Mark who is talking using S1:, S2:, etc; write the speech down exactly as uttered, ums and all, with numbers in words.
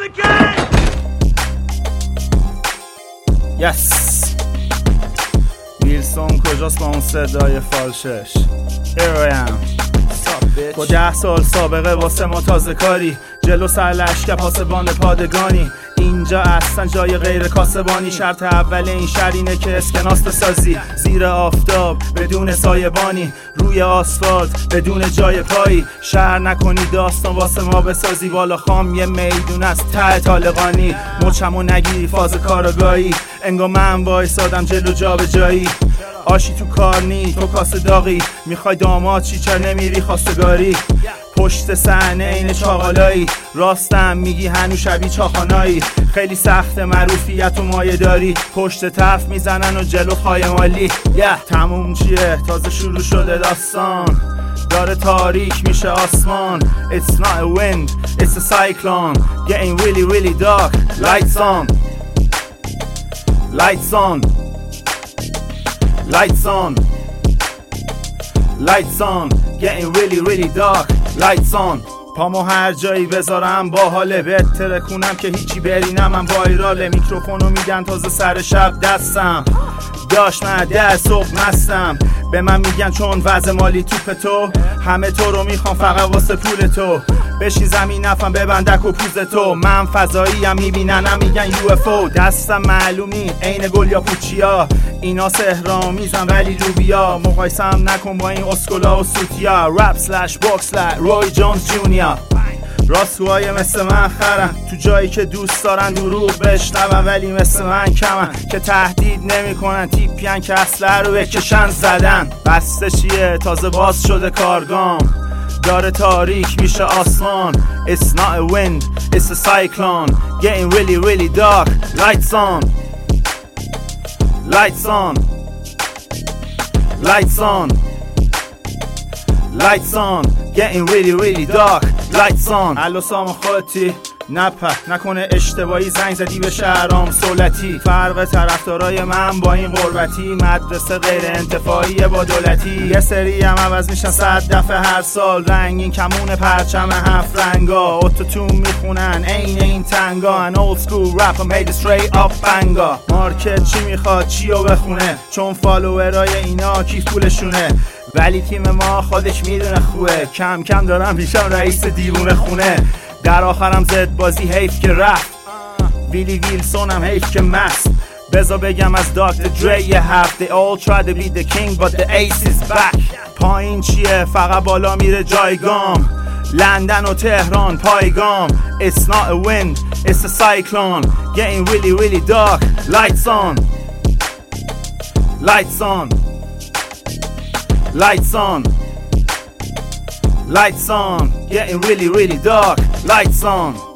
S1: the game!
S2: Yes. ویلسون کجاست با اون صدای فالشش؟ Here I am. با ده سال سابقه واسه ما تازه کاری، جلو سر لشکر پاسبان پادگانی. اینجا اصلا جای غیر کاسبانی. شرط اول این شهر اینه که اسکناس بسازی، زیر آفتاب بدون سایبانی، روی آسفالت بدون جای پایی. شهر نکنی داستان واسه ما بسازی، بالا خام یه میدون از ته طالقانی. مچمو نگیری فاز کارگاهی، انگار من وایسادم جلو جا به جایی. آشی تو کار نی تو کاسه داغی، میخوای داماد چی چر نمیری خواستگاری. پشت صحنه این چاقالایی، راستم میگی هنو شبیه چاخانایی. خیلی سخت معروفیت و مایه داری، پشت طرف میزنن و جلو خای مالی. یه تموم چیه تازه شروع شده داستان، داره تاریک میشه آسمان. It's not a wind, it's a cyclone, getting really really dark. Lights on, lights on, lights on, lights on, getting really really dark. Lights on. پامو هر جایی بذارم با حاله، بهتره کنم که هیچی برینم. من وایراله، میکروفونو میدن تازه سر شب دستم. داشت من ده صبح مستم، به من میگن چون وضع مالی توپ تو، همه تو رو میخوام فقط واسه پول تو. بشین زمین نفهم ببندک و پوز تو، من فضایی هم میبیننم میگن یو اف او. دستم معلومی عین گل یا پوچیا، اینا سهرامیزن ولی روبیا. مقایسم نکن با این اسکولا و سوتیا. رپ سلش باکس لک روی جونز جونیور. راستوهای مثل من خرن تو جایی که دوست دارن دروغ بشنون، ولی مثل من کمن که تهدید نمی کنن. تیپین که اسلحه رو بکشن زدن. بسته چیه تازه باز شده کارگام، داره تاریک میشه آسمان. It's not a wind, it's a cyclone, getting really really dark. Lights on, lights on, lights on, lights on, getting really really dark. Lights on. الو سام خودتی نپه نکنه اشتباهی زنگ زدی به شهرام سولتی. فرق طرفدارای من با این غربتی، مدرسه غیر انتفاعی با دولتی. یه سری هم عوض میشن صد دفعه هر سال، رنگین کمون پرچم هفت رنگا. اتوتون میخونن عین این تنگا. An old school rap made it straight up banga. مارکت چی میخواد چیو بخونه، چون فالوورای اینا کیف پولشونه. ولی تیم ما خودش میدونه خوبه، کم کم دارم پیشم رئیس دیوونه خونه. در آخرم زد بازی حیف که رفت، ویلی ویلسون هم حیف که مست. بزا بگم از داکتر دری یه حرف، They all try to be the king but the ace is back. پایین چیه فقط بالا میره جایگام، لندن و تهران پایگام. It's not a wind, it's a cyclone, getting really really dark. Lights on, lights on, lights on, lights on, getting really really dark. Lights on.